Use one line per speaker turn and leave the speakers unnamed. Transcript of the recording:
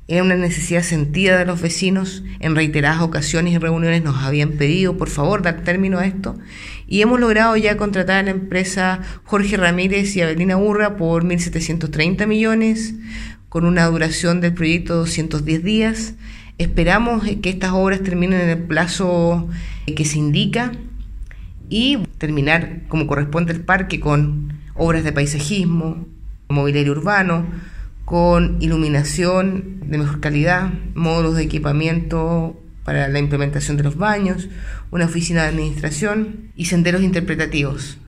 Era una necesidad sentida de los vecinos. En reiteradas ocasiones y reuniones nos habían pedido, por favor, dar término a esto. Y hemos logrado ya contratar a la empresa Jorge Ramírez y Avelina Urra por 1.730 millones, con una duración del proyecto de 210 días. Esperamos que estas obras terminen en el plazo que se indica y terminar como corresponde el parque con obras de paisajismo, mobiliario urbano, con iluminación de mejor calidad, módulos de equipamiento para la implementación de los baños, una oficina de administración y senderos interpretativos.